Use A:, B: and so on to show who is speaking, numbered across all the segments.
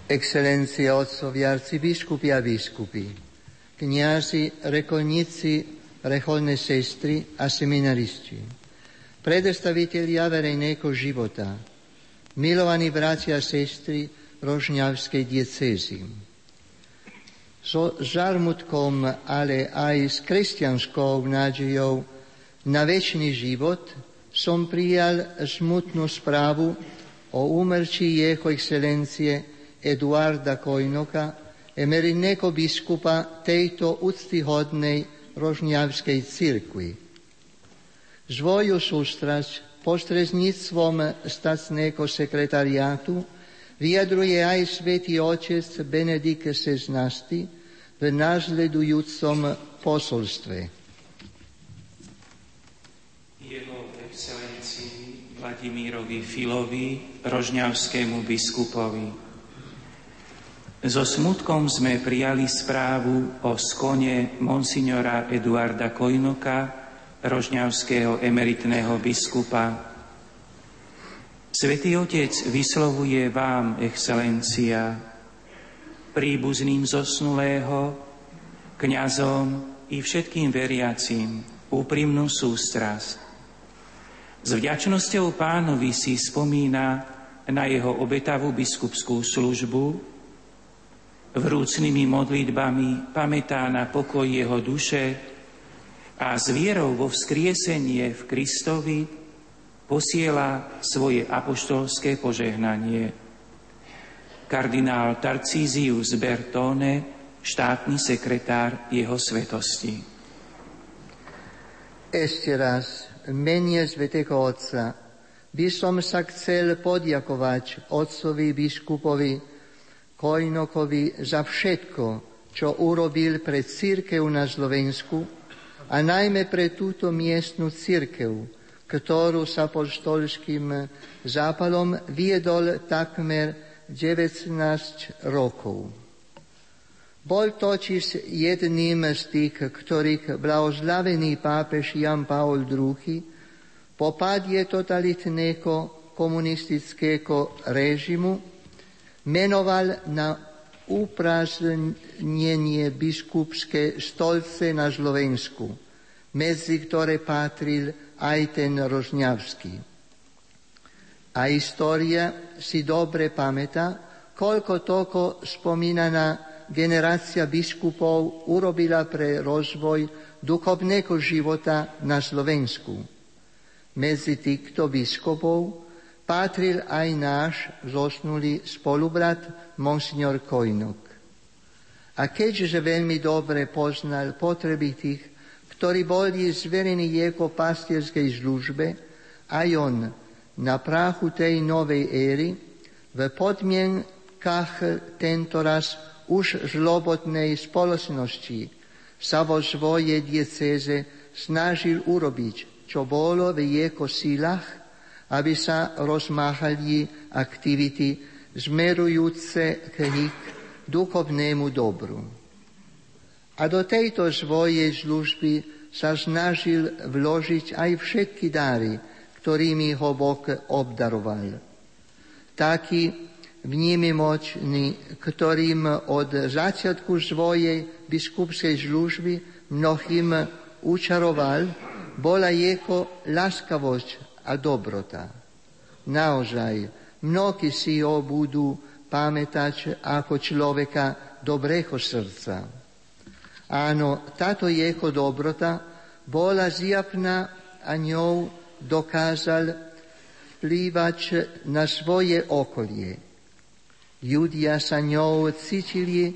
A: Excelencie, otcovi, arcibiskupi a biskupy, kňazi, rekolníci, reholné sestry a seminaristi, predstavitelia verejného života, milovaní bratia a sestry rožňavskej diecézy. So žarmutkom, ale aj s kresťanskou nádejou na večný život som prijal smutnú správu o úmrtí jeho excelencie Eduarda Kojnoka, emeritného biskupa tejto úctyhodnej rožňavskej cirkvi. Svoju sústrasť prostredníctvom státneho sekretariátu vyjadruje aj svätý otec Benedikt XVI v nasledujúcom posolstve.
B: Jeho excelencii Vladimírovi Filovi, rožňavskému biskupovi. So smutkom sme prijali správu o skone monsignora Eduarda Kojnoka, rožňavského emeritného biskupa. Svätý Otec vyslovuje vám, excelencia, príbuzným zosnulého, kňazom i všetkým veriacim úprimnú sústrasť. S vďačnosťou Pánovi si spomína na jeho obetavú biskupskú službu, vrúcnými modlitbami pamätá na pokoj jeho duše a s vierou vo vzkriesenie v Kristovi posiela svoje apoštolské požehnanie. Kardinál Tarcísius Bertone, štátny sekretár jeho svetosti.
A: Ešte raz, v mene svätého Otca, by som sa chcel poďakovať otcovi biskupovi Kojnokovi za všetko, čo urobil pre cirkev na Slovensku a najmä pre túto miestnu cirkev, ktorú sa apoštolským zápalom viedol takmer 19 rokov. Bol totiž jedným z tých, ktorých blahoslavený pápež Jan Pavol II po páde totalitného komunistického režimu menoval na uprázdnenie biskupské stolce na Slovensku, medzi ktoré patril aj ten rožňavský. A história si dobre pamätá, koľko toľko spomínaná generácia biskupov urobila pre rozvoj duchovného života na Slovensku. Medzi týchto biskupov patril aj náš zosnulý spolubrat monsignor Kojnok. A keďže veľmi dobre poznal potreby tých, ktorí boli zverení jeho pastierskej službe, aj on na prachu tej novej éry v podmienkach tentoraz už slobodnej spoločnosti sa vo svojej diecéze snažil urobiť, čo bolo v jeho silách, aby sa rozmáhali aktivity smerujúce k duchovnému dobru. A do tejto svojej služby sa snažil vložiť aj všetky dary, ktorými ho Boh obdaroval. Taký vnímimočný, ktorým od začiatku svojej biskupskej služby mnohým učaroval, bola jeho láskavosť a dobrota. Naozaj, mnohí si ho budú pamätať ako človeka dobrého srdca. Áno, táto jeho dobrota bola zjavná a ňou dokázal vplývať na svoje okolie. Ľudia sa ňou cítili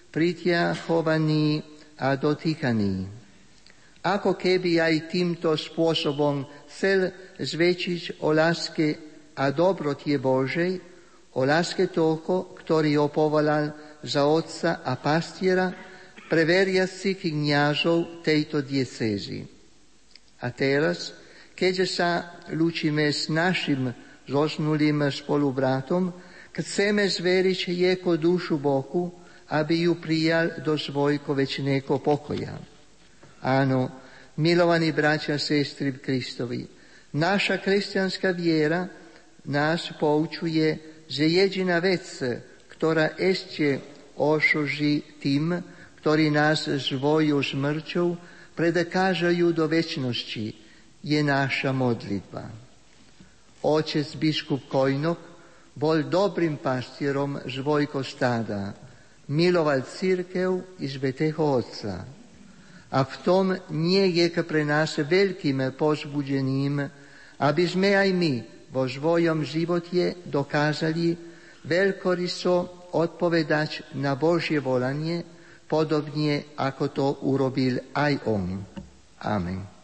A: priťahovaní a dotýkaní. Ako keby aj týmto spôsobom chcel zväčšiť o láske a dobrotie Božej, o láske toho, ktorý ho povolal za otca a pastiera pre veriacich kňazov tejto diecézy. A teraz, keďže sa lúčime s našim zosnulým spolubratom, chceme zveriť jeho dušu Bohu, aby ju prijal do svojho večného pokoja. Áno, milovaní bratia a sestry v Kristovi, naša kresťanská viera nás poučuje, že jediná vec, ktorá ešte ošuží tým, ktorí nás svojou smrťou predekážajú do večnosti, je naša modlitba. Otec biskup Kojnok bol dobrým pastierom svojho stáda, miloval cirkev i svätého Otca. A v tom nie je pre nás veľkým povzbudením, aby sme aj my vo svojom živote dokázali veľkoryso odpovedať na Božie volanie, podobne ako to urobil aj on. Amen.